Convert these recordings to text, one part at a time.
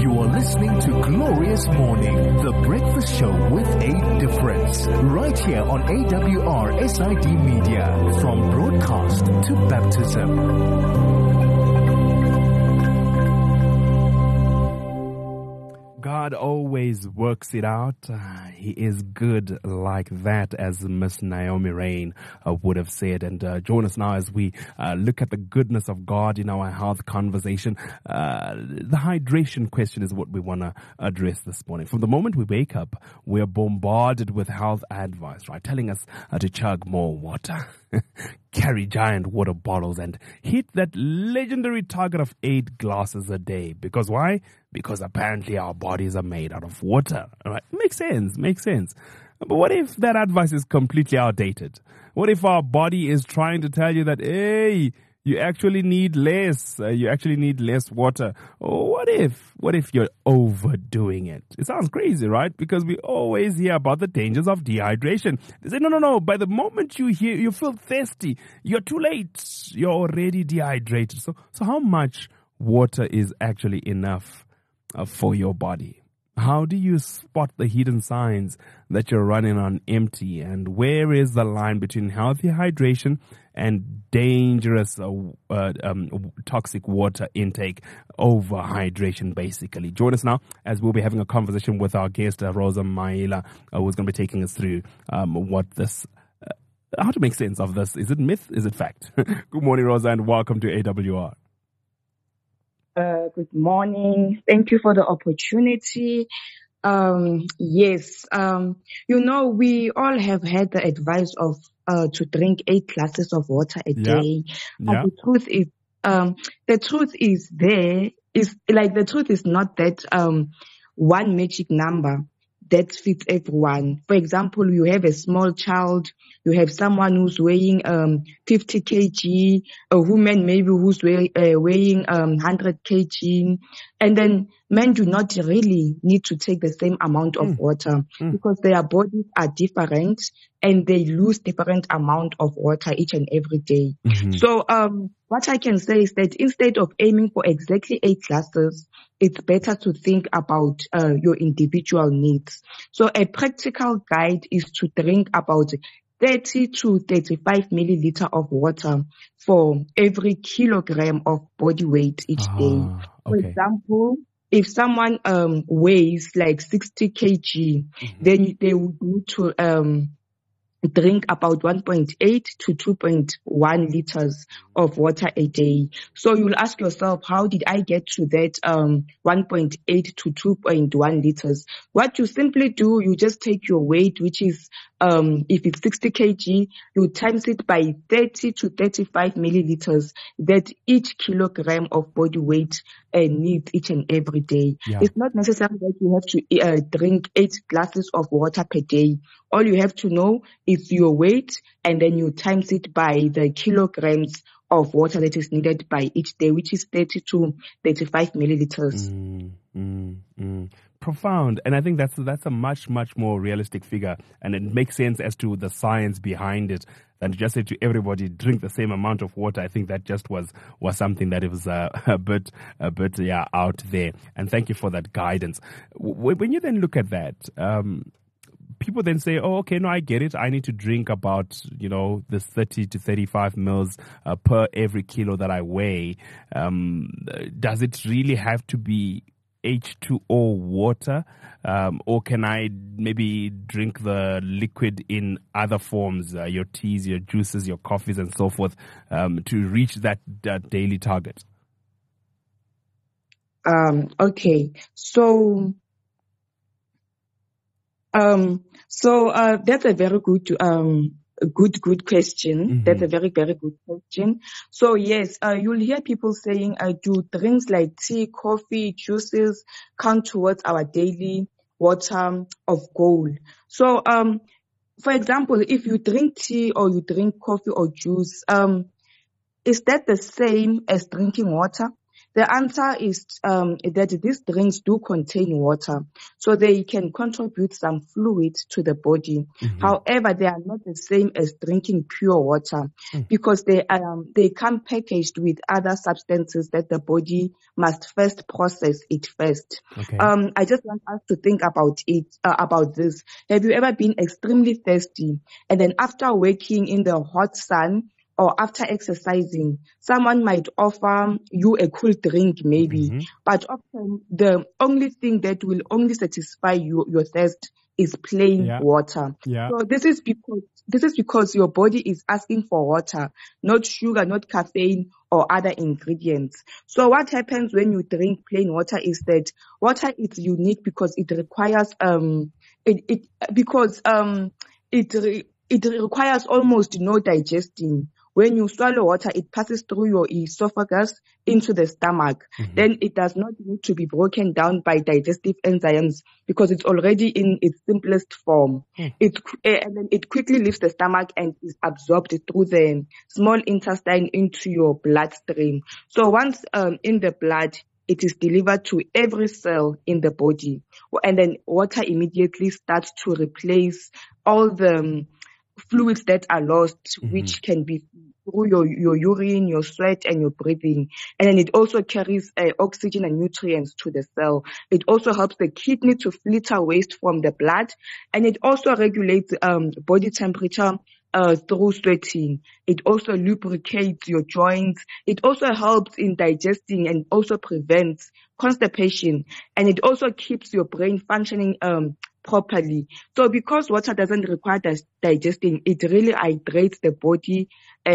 You are listening to Glorious Morning, the breakfast show with a difference. Right here on AWR SID Media, from broadcast to baptism. God always works it out. He is good like that, as Miss Naomi Rain would have said. And join us now as we look at the goodness of God in our health conversation. The hydration question is what we want to address this morning. From the moment we wake up, we're bombarded with health advice, right? Telling us to chug more water, carry giant water bottles, and hit that legendary target of 8 glasses a day. Because why? Because apparently our bodies are made out of water. All right? Makes sense. But what if that advice is completely outdated? What if our body is trying to tell you that, hey, you actually need less water? Or what if you're overdoing it? It sounds crazy, right? Because we always hear about the dangers of dehydration. They say, no. By the moment you feel thirsty, you're too late. You're already dehydrated. So how much water is actually enough for your body? How do you spot the hidden signs that you're running on empty? And where is the line between healthy hydration and dangerous toxic water intake, overhydration, basically? Join us now as we'll be having a conversation with our guest, Rosa Maila, who's going to be taking us through how to make sense of this. Is it myth? Is it fact? Good morning, Rosa, and welcome to AWR. Good morning. Thank you for the opportunity. Yes, we all have had the advice of to drink 8 glasses of water a day. But the truth is not that one magic number that fits everyone. For example, you have a small child, you have someone who's weighing 50 kg, a woman maybe who's weighing 100 kg, and then men do not really need to take the same amount of water because their bodies are different and they lose different amount of water each and every day. Mm-hmm. So what I can say is that instead of aiming for exactly 8 glasses, it's better to think about your individual needs. So a practical guide is to drink about 30 to 35 milliliter of water for every kilogram of body weight each day. For example, if someone weighs like 60 kg, then they would need to drink about 1.8 to 2.1 liters of water a day. So you'll ask yourself, how did I get to that 1.8 to 2.1 liters? What you simply do, you just take your weight, which is if it's 60 kg, you times it by 30 to 35 milliliters that each kilogram of body weight needs each and every day. Yeah. It's not necessary that you have to drink 8 glasses of water per day. All you have to know is your weight, and then you times it by the kilograms of water that is needed by each day, which is 30 to 35 milliliters. Profound. And I think that's a much, much more realistic figure. And it makes sense as to the science behind it than to just say to everybody, drink the same amount of water. I think that just was something that it was a bit out there. And thank you for that guidance. When you then look at that, people then say, oh, okay, no, I get it. I need to drink about, this 30 to 35 mils per every kilo that I weigh. Does it really have to be H2O water? Or can I maybe drink the liquid in other forms, your teas, your juices, your coffees, and so forth, to reach that daily target? Okay. So that's a very good question. Mm-hmm. That's a very, very good question. So yes, you'll hear people saying, do drinks like tea, coffee, juices count towards our daily water of goal? So, for example, if you drink tea or you drink coffee or juice, is that the same as drinking water? The answer is that these drinks do contain water, so they can contribute some fluid to the body. However, they are not the same as drinking pure water because they come packaged with other substances that the body must first process it first. Okay. I just want us to think about about this. Have you ever been extremely thirsty and then after waking in the hot sun or after exercising, someone might offer you a cool drink maybe, but often the only thing that will only satisfy your thirst is plain water. Yeah. So this is because your body is asking for water, not sugar, not caffeine or other ingredients. So what happens when you drink plain water is that water is unique because it requires it requires almost no digesting. When you swallow water, it passes through your esophagus into the stomach. Then it does not need to be broken down by digestive enzymes because it's already in its simplest form. And then it quickly leaves the stomach and is absorbed through the small intestine into your bloodstream. So once in the blood, it is delivered to every cell in the body. And then water immediately starts to replace all the fluids that are lost, which can be through your urine, your sweat, and your breathing. And then it also carries oxygen and nutrients to the cell. It also helps the kidney to filter waste from the blood. And it also regulates body temperature through sweating. It also lubricates your joints. It also helps in digesting and also prevents constipation. And it also keeps your brain functioning properly. So because water doesn't require digesting, it really hydrates the body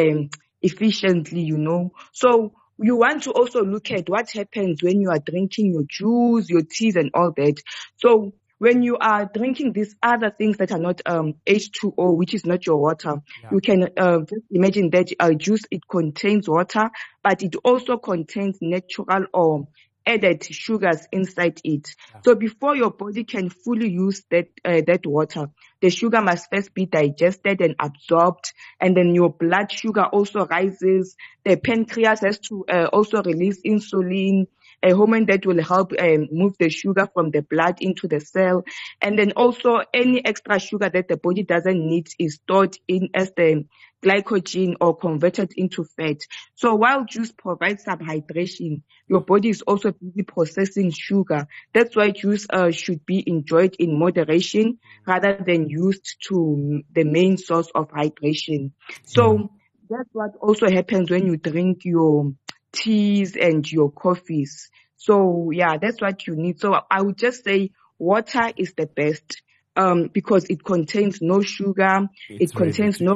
efficiently, you know. So you want to also look at what happens when you are drinking your juice, your teas and all that. So when you are drinking these other things that are not H2O, which is not your water, you can just imagine that juice, it contains water, but it also contains natural or added sugars inside it. So before your body can fully use that water, the sugar must first be digested and absorbed, and then your blood sugar also rises. The pancreas has to also release insulin, a hormone that will help move the sugar from the blood into the cell. And then also any extra sugar that the body doesn't need is stored in as the glycogen or converted into fat. So while juice provides some hydration, your body is also busy processing sugar. That's why juice should be enjoyed in moderation rather than used to the main source of hydration. So that's what also happens when you drink your teas and your coffees. So yeah, that's what you need. So I would just say water is the best. Because it contains no sugar, it contains no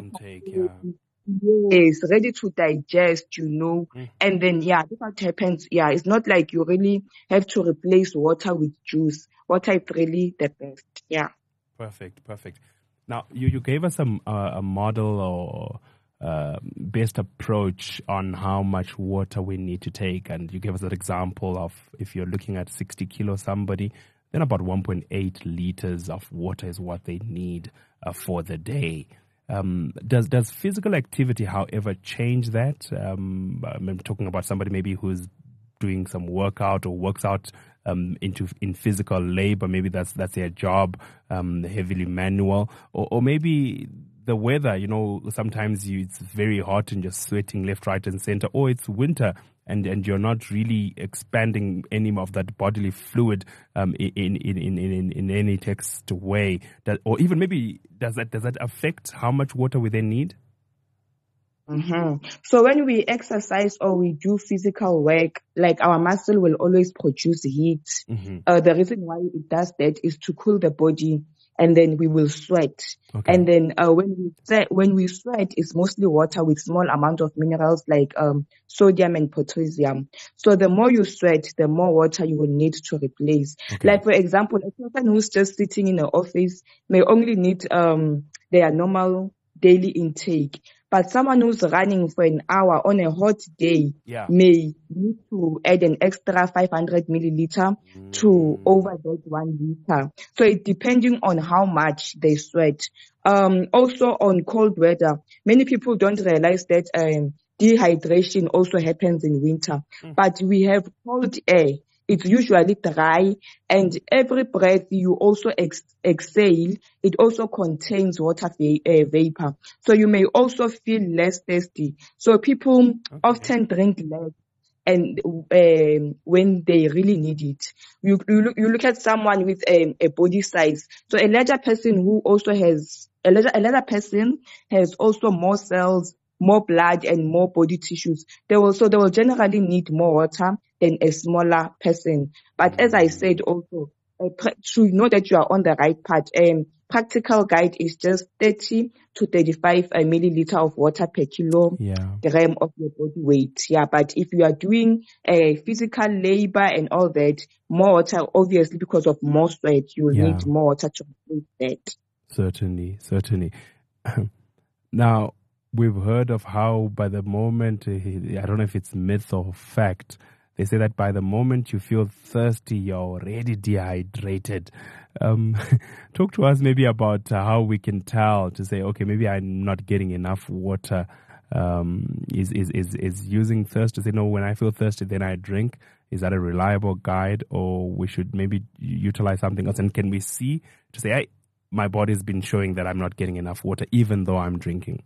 yes, ready to digest, you know. And then that's what happens. It's not like you really have to replace water with juice. Water is really the best. Perfect. Now you gave us a model or best approach on how much water we need to take, and you gave us an example of if you're looking at 60 kilos somebody, then about 1.8 liters of water is what they need for the day. Does physical activity, however, change that? I'm talking about somebody maybe who's doing some workout or works out in physical labor. Maybe that's their job, heavily manual, or maybe the weather. You know, sometimes it's very hot and you're sweating left, right, and center, or it's winter. And you're not really expanding any of that bodily fluid in any text way, or even maybe does that affect how much water we then need? So when we exercise or we do physical work, like our muscle will always produce heat. The reason why it does that is to cool the body. And then we will sweat. And then when we sweat, it's mostly water with small amount of minerals like sodium and potassium. So the more you sweat, the more water you will need to replace. Like for example, a person who's just sitting in an office may only need their normal daily intake. But someone who's running for an hour on a hot day may need to add an extra 500 milliliter to over that 1 liter. So it depending on how much they sweat. Also on cold weather, many people don't realize that dehydration also happens in winter. But we have cold air. It's usually dry, and every breath you also exhale, it also contains water vapor. So you may also feel less thirsty. So people often drink less and when they really need it. You look at someone with a body size. So a larger person who also has a larger person has also more cells, more blood, and more body tissues. They will generally need more water than a smaller person. But as I said also, to know that you are on the right path, practical guide is just 30 to 35 milliliter of water per kilogram of your body weight. Yeah, but if you are doing physical labor and all that, more water, obviously because of more sweat, you will need more water to replace that. Certainly. Now, we've heard of how by the moment, I don't know if it's myth or fact, they say that by the moment you feel thirsty, you're already dehydrated. Talk to us maybe about how we can tell to say, okay, maybe I'm not getting enough water. Is using thirst to say, no, when I feel thirsty, then I drink. Is that a reliable guide, or we should maybe utilize something else? And can we see to say, hey, my body's been showing that I'm not getting enough water, even though I'm drinking?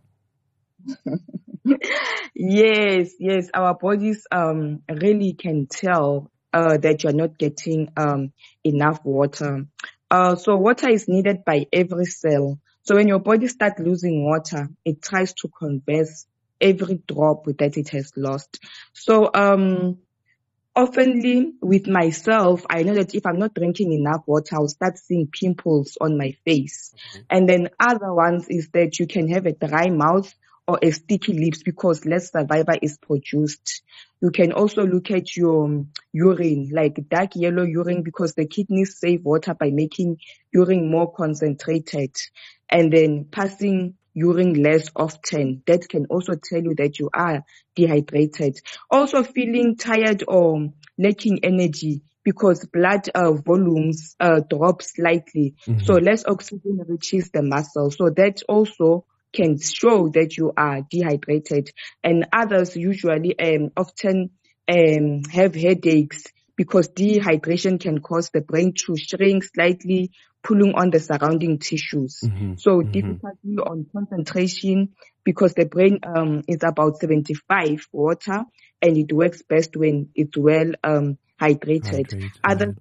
Yes, our bodies really can tell that you're not getting enough water. So water is needed by every cell. So when your body starts losing water, it tries to conserve every drop that it has lost. So oftenly with myself, I know that if I'm not drinking enough water, I'll start seeing pimples on my face. And then other ones is that you can have a dry mouth or a sticky lips because less saliva is produced. You can also look at your urine, like dark yellow urine, because the kidneys save water by making urine more concentrated, and then passing urine less often. That can also tell you that you are dehydrated. Also feeling tired or lacking energy because blood volumes drop slightly. So less oxygen reaches the muscle. So that also can show that you are dehydrated. And others usually often have headaches because dehydration can cause the brain to shrink slightly, pulling on the surrounding tissues. So difficulty on concentration because the brain is about 75 water and it works best when it's well hydrated. Others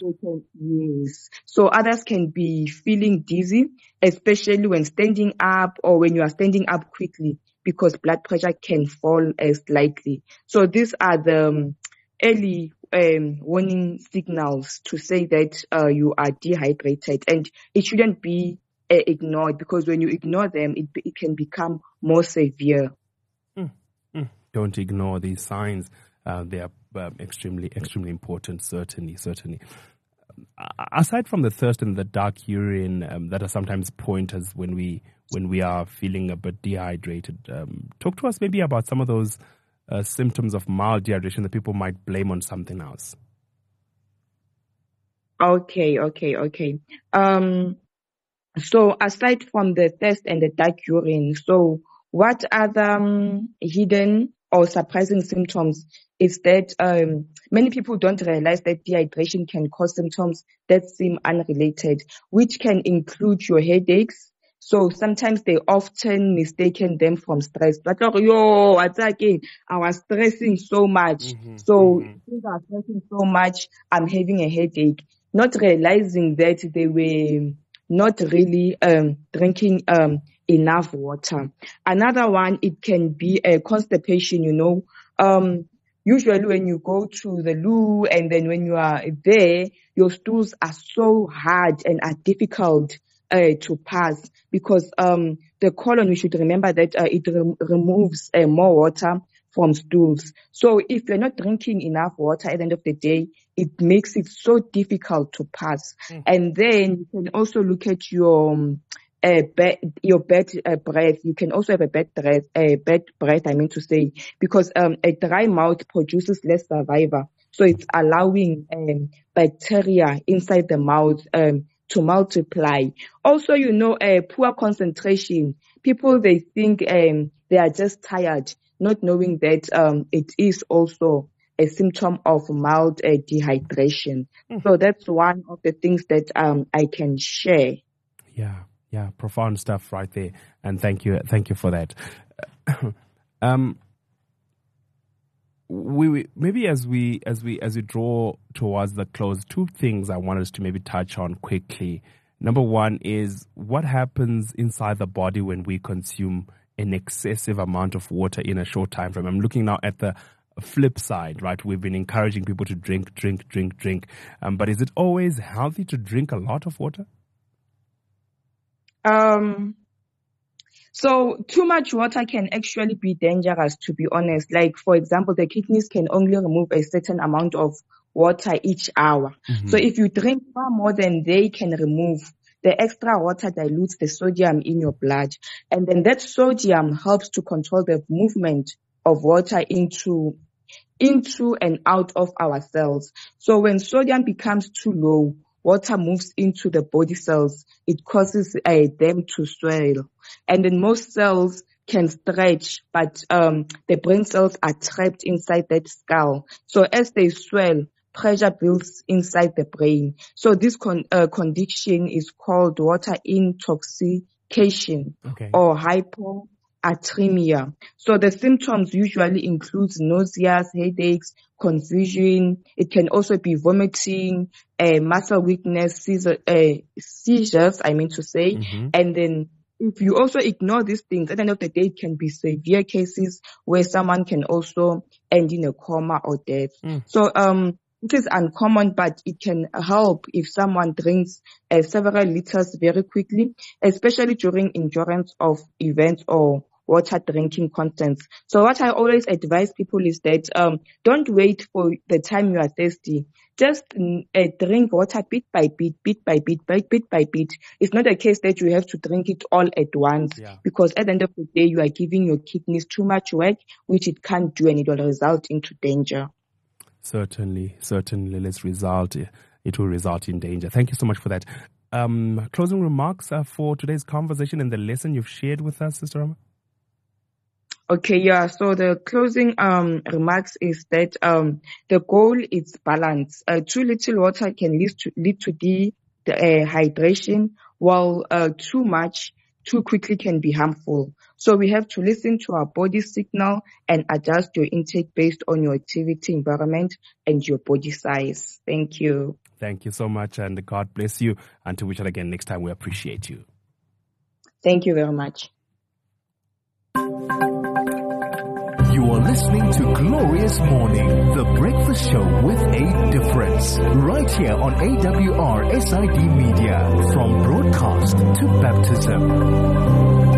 can be feeling dizzy, especially when standing up or when you are standing up quickly because blood pressure can fall slightly. So these are the early warning signals to say that you are dehydrated, and it shouldn't be ignored because when you ignore them, it can become more severe. Don't ignore these signs. They are extremely important, certainly. Aside from the thirst and the dark urine that are sometimes pointers when we are feeling a bit dehydrated, talk to us maybe about some of those symptoms of mild dehydration that people might blame on something else. Okay. So aside from the thirst and the dark urine, so what other hidden or surprising symptoms is that many people don't realize that dehydration can cause symptoms that seem unrelated, which can include your headaches. So sometimes they often mistaken them from stress. But I was stressing so much. Since I was stressing so much, I'm having a headache, not realizing that they were not really drinking enough water. Another one, it can be a constipation, usually when you go to the loo and then when you are there, your stools are so hard and are difficult to pass because the colon, we should remember that it removes more water from stools. So if you're not drinking enough water at the end of the day, it makes it so difficult to pass. And then you can also look at your bad breath. You can also have a bad breath, because a dry mouth produces less saliva. So it's allowing bacteria inside the mouth to multiply. Also, poor concentration. People, they think they are just tired. not knowing that it is also a symptom of mild dehydration. So that's one of the things that I can share. Yeah, profound stuff right there, and thank you for that. We maybe as we draw towards the close, two things I want us to maybe touch on quickly. Number one is what happens inside the body when we consume an excessive amount of water in a short time frame. I'm looking now at the flip side, right? We've been encouraging people to drink. But is it always healthy to drink a lot of water? So too much water can actually be dangerous, to be honest. Like, for example, the kidneys can only remove a certain amount of water each hour. So if you drink far more than they can remove, the extra water dilutes the sodium in your blood. And then that sodium helps to control the movement of water into and out of our cells. So when sodium becomes too low, water moves into the body cells. It causes them to swell. And then most cells can stretch, but the brain cells are trapped inside that skull. So as they swell, pressure builds inside the brain. So this condition is called water intoxication or hyponatremia. So the symptoms usually include nausea, headaches, confusion. It can also be vomiting, muscle weakness, seizures, I mean to say. And then if you also ignore these things, at the end of the day, it can be severe cases where someone can also end in a coma or death. So it is uncommon, but it can help if someone drinks several liters very quickly, especially during endurance of events or water drinking contents. So what I always advise people is that don't wait for the time you are thirsty. Just drink water bit by bit. It's not a case that you have to drink it all at once, because at the end of the day, you are giving your kidneys too much work, which it can't do, and it will result into danger. Certainly, it will result in danger. Thank you so much for that. Closing remarks for today's conversation and the lesson you've shared with us, Sister Rama? Okay, so the closing remarks is that the goal is balance. Too little water can lead to dehydration, while too much too quickly can be harmful. So we have to listen to our body signal and adjust your intake based on your activity environment and your body size. Thank you. Thank you so much, and God bless you. Until we chat again next time, we appreciate you. Thank you very much. You are listening to Glorious Morning, the breakfast show with a difference. Right here on AWR SID Media, from broadcast to baptism.